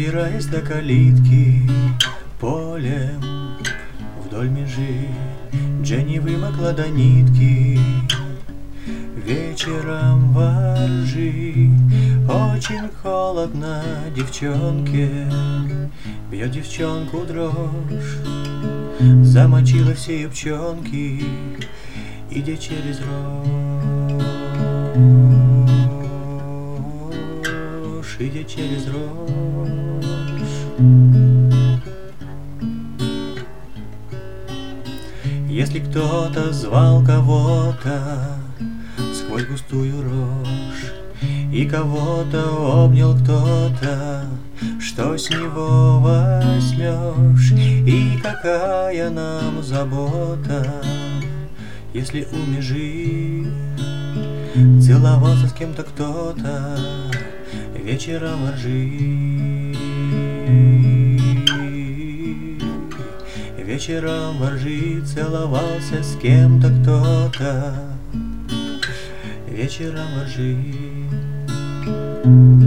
Добираясь до калитки полем вдоль межи, Дженни вымокла до нитки. Вечером во ржи очень холодно девчонке, бьет девчонку дрожь, замочила все юбчонки, идя через рожь, идя через рожь. Если кто-то звал кого-то сквозь густую рожь, и кого-то обнял кто-то, что с него возьмешь? И какая нам забота, если у межи целовался с кем-то кто-то вечером во ржи. Вечером во ржи целовался с кем-то кто-то вечером во ржи.